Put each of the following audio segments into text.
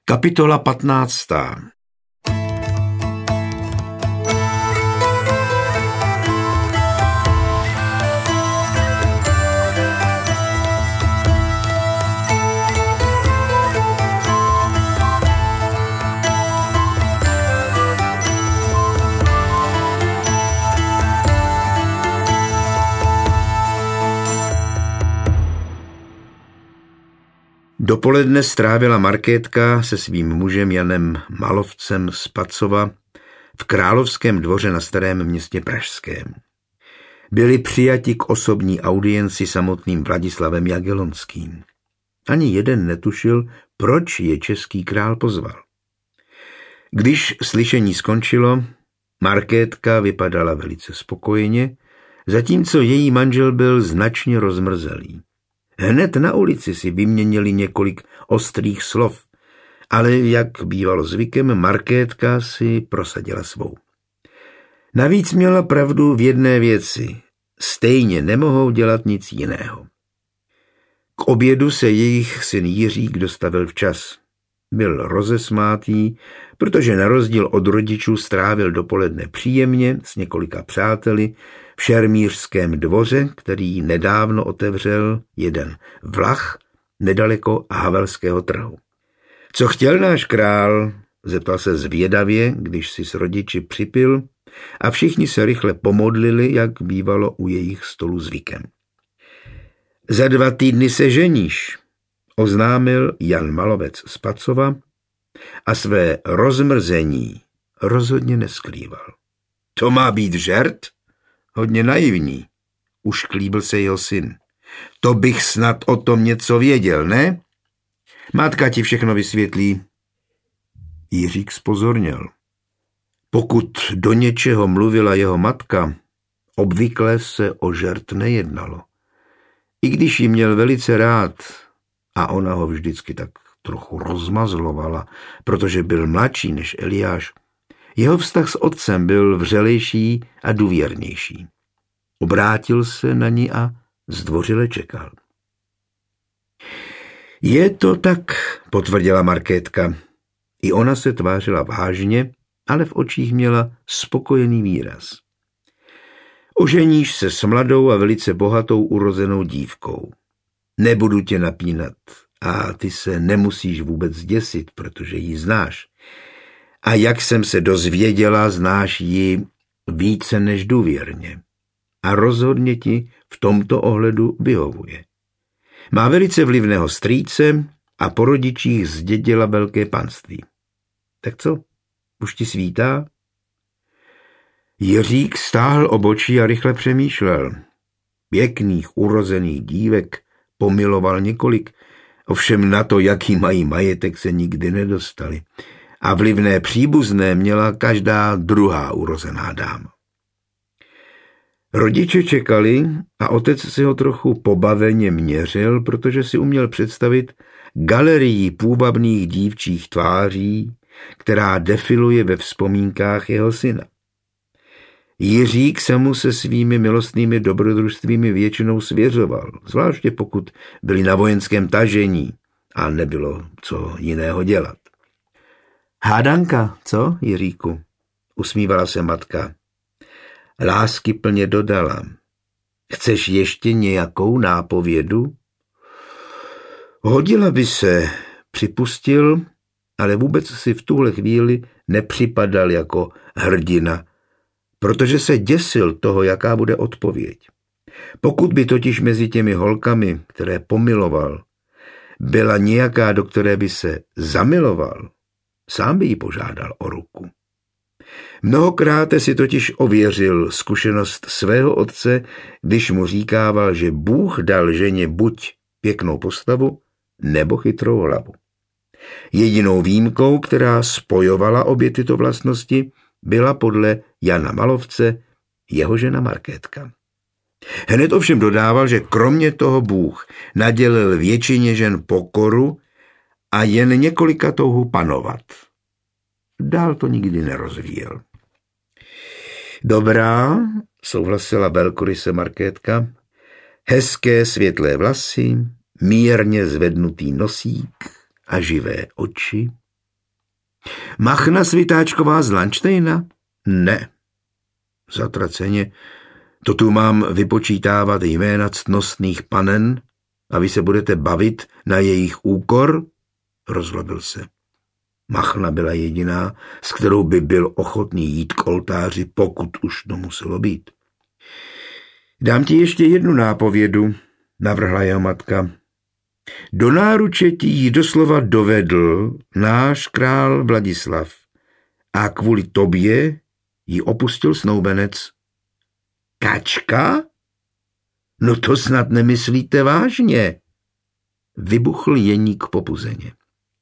Kapitola 15. Dopoledne strávila Markétka se svým mužem Janem Malovcem z Pacova v Královském dvoře na Starém Městě pražském. Byli přijati k osobní audienci samotným Vladislavem Jagellonským. Ani jeden netušil, proč je český král pozval. Když slyšení skončilo, Markétka vypadala velice spokojeně, zatímco její manžel byl značně rozmrzelý. Hned na ulici si vyměnili několik ostrých slov, ale jak bývalo zvykem, Markétka si prosadila svou. Navíc měla pravdu v jedné věci. Stejně nemohou dělat nic jiného. K obědu se jejich syn Jiřík dostavil včas. Byl rozesmátý, protože na rozdíl od rodičů strávil dopoledne příjemně s několika přáteli v Šermířském dvoře, který nedávno otevřel jeden Vlach nedaleko Havelského trhu. Co chtěl náš král? Zeptal se zvědavě, když si s rodiči připil a všichni se rychle pomodlili, jak bývalo u jejich stolu zvykem. Za 2 týdny se ženíš, oznámil Jan Malovec z Pacova a své rozmrzení rozhodně neskrýval. To má být žert? Hodně naivní, ušklíbil se jeho syn. To bych snad o tom něco věděl, ne? Matka ti všechno vysvětlí. Jiřík zpozorněl. Pokud do něčeho mluvila jeho matka, obvykle se o žert nejednalo. I když ji měl velice rád, a ona ho vždycky tak trochu rozmazlovala, protože byl mladší než Eliáš, jeho vztah s otcem byl vřelejší a důvěrnější. Obrátil se na ní a zdvořile čekal. Je to tak, potvrdila Markétka. I ona se tvářila vážně, ale v očích měla spokojený výraz. Oženíš se s mladou a velice bohatou urozenou dívkou. Nebudu tě napínat a ty se nemusíš vůbec děsit, protože ji znáš. A jak jsem se dozvěděla, znáš ji více než důvěrně. A rozhodně ti v tomto ohledu vyhovuje. Má velice vlivného strýce a po rodičích zdědila velké panství. Tak co, už ti svítá? Jiřík stáhl obočí a rychle přemýšlel. Pěkných urozených dívek pomiloval několik, ovšem na to, jaký mají majetek, se nikdy nedostali. A vlivné příbuzné měla každá druhá urozená dáma. Rodiče čekali a otec si ho trochu pobaveně měřil, protože si uměl představit galerii půvabných dívčích tváří, která defiluje ve vzpomínkách jeho syna. Jiřík se mu se svými milostnými dobrodružstvími většinou svěřoval, zvláště pokud byli na vojenském tažení a nebylo co jiného dělat. Hádanka, co, Jiříku? Usmívala se matka. Láskyplně dodala. Chceš ještě nějakou nápovědu? Hodila by se, připustil, ale vůbec si v tuhle chvíli nepřipadal jako hrdina, protože se děsil toho, jaká bude odpověď. Pokud by totiž mezi těmi holkami, které pomiloval, byla nějaká, do které by se zamiloval, sám by ji požádal o ruku. Mnohokrát si totiž ověřil zkušenost svého otce, když mu říkával, že Bůh dal ženě buď pěknou postavu, nebo chytrou hlavu. Jedinou výjimkou, která spojovala obě tyto vlastnosti, byla podle Jana Malovce jeho žena Markétka. Hned ovšem dodával, že kromě toho Bůh nadělil většině žen pokoru a jen několika touhu panovat. Dál to nikdy nerozvíjel. Dobrá, souhlasila velkoryse Markétka, hezké světlé vlasy, mírně zvednutý nosík a živé oči. Machna Svitáčková z Landštejna? Ne. Zatraceně. To tu mám vypočítávat jména ctnostných panen a vy se budete bavit na jejich úkor? Rozlobil se. Machna byla jediná, s kterou by byl ochotný jít k oltáři, pokud už to muselo být. Dám ti ještě jednu nápovědu, navrhla jeho matka. Do náruče ti ji doslova dovedl náš král Vladislav a kvůli tobě ji opustil snoubenec. Kačka? No to snad nemyslíte vážně, vybuchl Jeník popuzeně.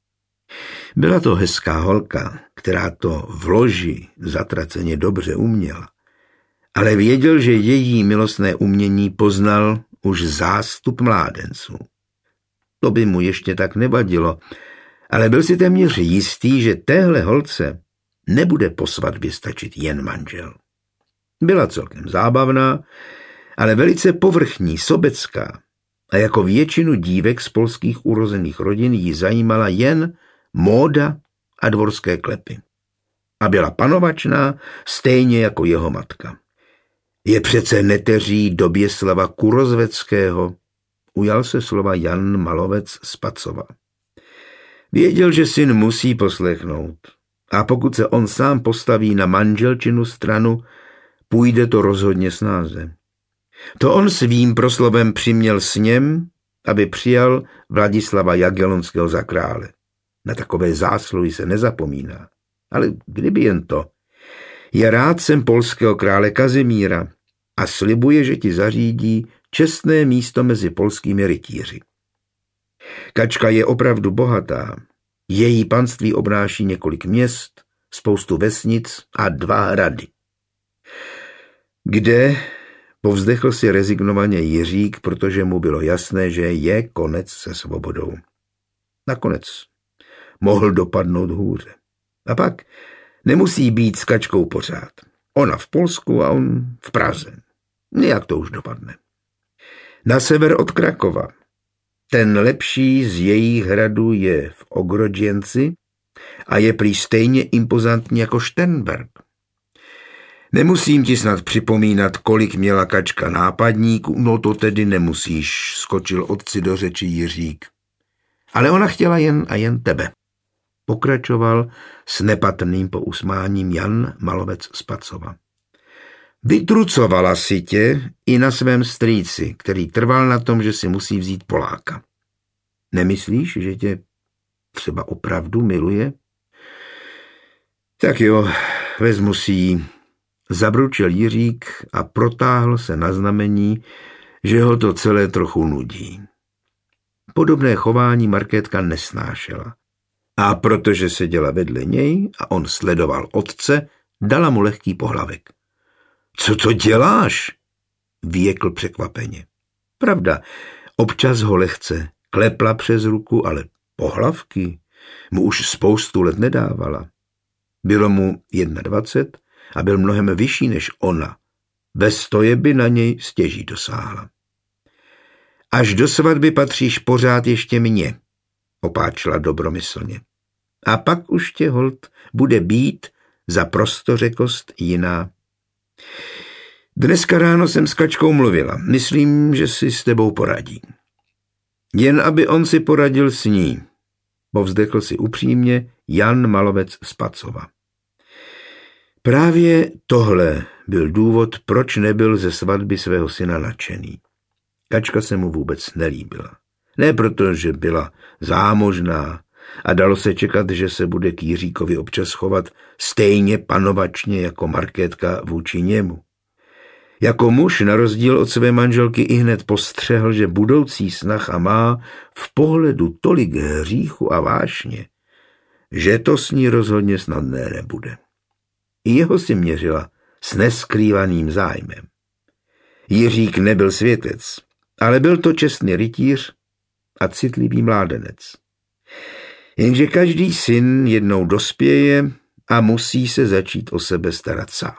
Byla to hezká holka, která to v loži zatraceně dobře uměla, ale věděl, že její milostné umění poznal už zástup mládenců. To by mu ještě tak nevadilo, ale byl si téměř jistý, že téhle holce nebude po svatbě stačit jen manžel. Byla celkem zábavná, ale velice povrchní, sobecká a jako většinu dívek z polských urozených rodin jí zajímala jen móda a dvorské klepy. A byla panovačná stejně jako jeho matka. Je přece neteří Doběslava Kurozveckého, ujal se slova Jan Malovec z Pacova. Věděl, že syn musí poslechnout a pokud se on sám postaví na manželčinu stranu, půjde to rozhodně snáze. To on svým proslovem přiměl sněm, aby přijal Vladislava Jagellonského za krále. Na takové zásluhy se nezapomíná. Ale kdyby jen to. Je rádcem polského krále Kazimíra a slibuje, že ti zařídí čestné místo mezi polskými rytíři. Kačka je opravdu bohatá. Její panství obnáší několik měst, spoustu vesnic a 2 hrady. Kde? Povzdechl si rezignovaně Jiřík, protože mu bylo jasné, že je konec se svobodou. Nakonec mohl dopadnout hůře. A pak nemusí být s Kačkou pořád. Ona v Polsku a on v Praze. Nějak to už dopadne. Na sever od Krakova. Ten lepší z jejich hradů je v Ogrodženci a je prý stejně impozantní jako Šternberk. Nemusím ti snad připomínat, kolik měla Kačka nápadníků, no to tedy nemusíš, skočil otci do řeči Jiřík. Ale ona chtěla jen a jen tebe. Pokračoval s nepatrným pousmáním Jan Malovec z Pacova. Vytrucovala si tě i na svém strýci, který trval na tom, že si musí vzít Poláka. Nemyslíš, že tě třeba opravdu miluje? Tak jo, vezmu si ji. Zabručil Jiřík a protáhl se na znamení, že ho to celé trochu nudí. Podobné chování Markétka nesnášela. A protože seděla vedle něj a on sledoval otce, dala mu lehký pohlavek. Co to děláš? Vyjekl překvapeně. Pravda, občas ho lehce klepla přes ruku, ale pohlavky mu už spoustu let nedávala. Bylo mu 21 a byl mnohem vyšší než ona. Ve stoje by na něj stěží dosáhla. Až do svatby patříš pořád ještě mně, opáčila dobromyslně. A pak už tě holt bude být za prostořekost jiná. Dneska ráno jsem s Kačkou mluvila. Myslím, že si s tebou poradí. Jen aby on si poradil s ní, povzdechl si upřímně Jan Malovec z Pacova. Právě tohle byl důvod, proč nebyl ze svatby svého syna nadšený. Kačka se mu vůbec nelíbila. Ne proto, že byla zámožná a dalo se čekat, že se bude k Jiříkovi občas chovat stejně panovačně jako Markétka vůči němu. Jako muž na rozdíl od své manželky ihned postřehl, že budoucí snacha má v pohledu tolik hříchu a vášně, že to s ní rozhodně snadné nebude. I jeho si měřila s neskrývaným zájmem. Jiřík nebyl světec, ale byl to čestný rytíř a citlivý mládenec. Jenže každý syn jednou dospěje a musí se začít o sebe starat sám.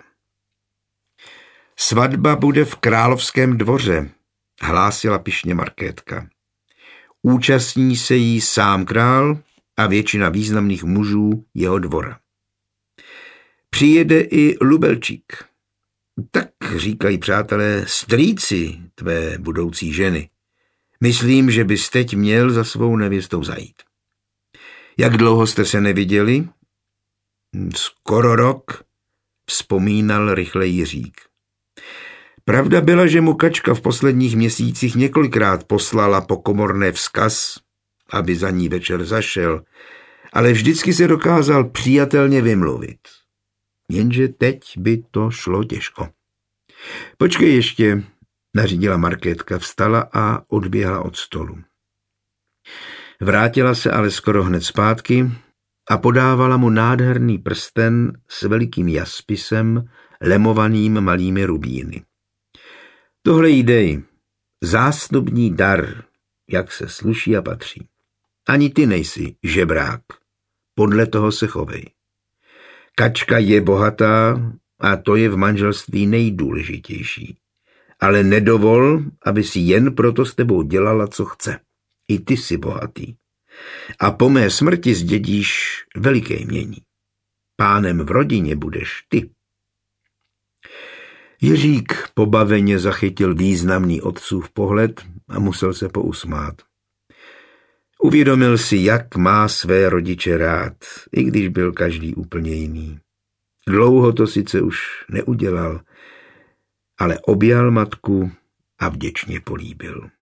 Svatba bude v královském dvoře, hlásila pyšně Markétka. Účastní se jí sám král a většina významných mužů jeho dvora. Přijede i Lubelčík. Tak říkají přátelé strýci tvé budoucí ženy. Myslím, že bys teď měl za svou nevěstou zajít. Jak dlouho jste se neviděli? Skoro rok, vzpomínal rychle Jiřík. Pravda byla, že mu Kačka v posledních měsících několikrát poslala po komorné vzkaz, aby za ní večer zašel, ale vždycky se dokázal přijatelně vymluvit. Jenže teď by to šlo těžko. Počkej ještě, nařídila Markétka, vstala a odběhla od stolu. Vrátila se ale skoro hned zpátky a podávala mu nádherný prsten s velikým jaspisem, lemovaným malými rubíny. Tohle jí dej, zásnubní dar, jak se sluší a patří. Ani ty nejsi žebrák, podle toho se chovej. Kačka je bohatá a to je v manželství nejdůležitější. Ale nedovol, aby si jen proto s tebou dělala, co chce. I ty jsi bohatý. A po mé smrti zdědíš veliké jmění. Pánem v rodině budeš ty. Jiřík pobaveně zachytil významný otcův pohled a musel se pousmát. Uvědomil si, jak má své rodiče rád, i když byl každý úplně jiný. Dlouho to sice už neudělal, ale objal matku a vděčně políbil.